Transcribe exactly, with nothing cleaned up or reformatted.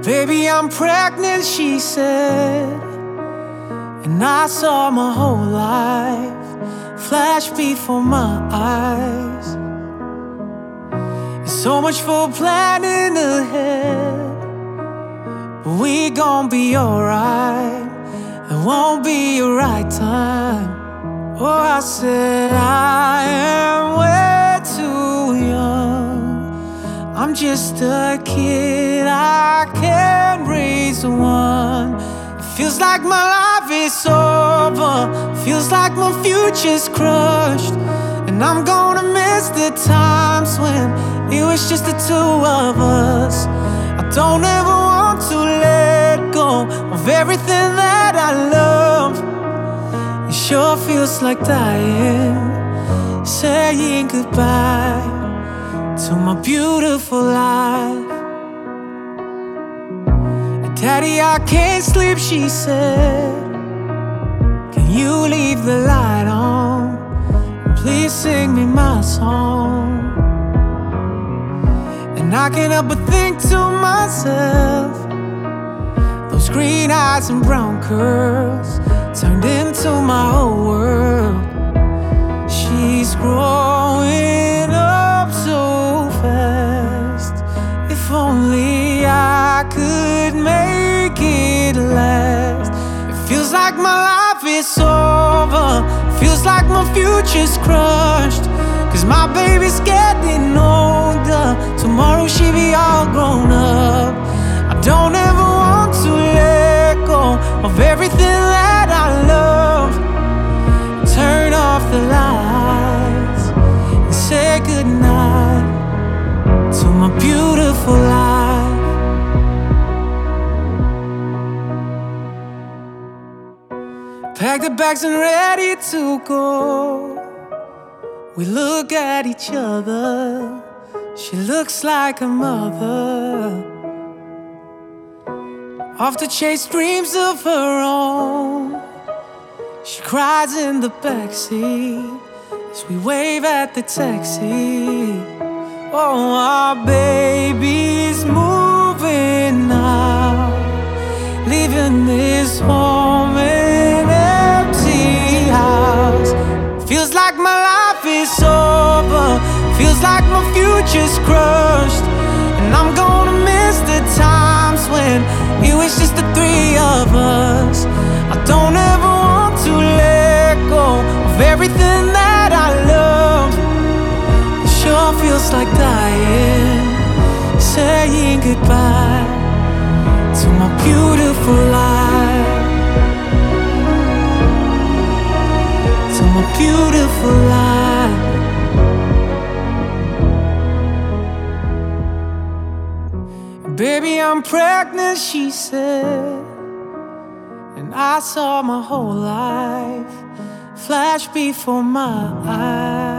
Baby, I'm pregnant, she said, and I saw my whole life flash before my eyes. There's so much for planning ahead, but we gon' be alright. There won't be a right time. Oh, I said I am way too young. I'm just a kid, I can't raise one. It feels like my life is over, feels like my future's crushed. And I'm gonna miss the times when it was just the two of us. I don't ever want to let go of everything that I love. It sure feels like dying, saying goodbye to my beautiful life. Daddy, I can't sleep, she said. Can you leave the light on? Please sing me my song. And I can't help but think to myself, those green eyes and brown curls turned into my whole world. She's growing up so fast. If only I could make it last. It feels like my life is over, feels like my future's crushed. Cause my baby's getting older, tomorrow she'll be all grown up. I don't ever want to let go of everything that I love. Turn off the lights and say goodnight to my beautiful life. Pack the bags and ready to go. We look at each other, she looks like a mother, off to chase dreams of her own. She cries in the backseat as we wave at the taxi. Oh, our baby's moving now, leaving this home an empty house. Feels like my life is over, feels like my future's crushed. And I'm gonna miss the times when it was just the three of us. I don't ever want to let go of everything that I love. It sure feels like dying, saying goodbye to my beautiful life, to my beautiful life. Baby, I'm pregnant, she said, and I saw my whole life flash before my eyes.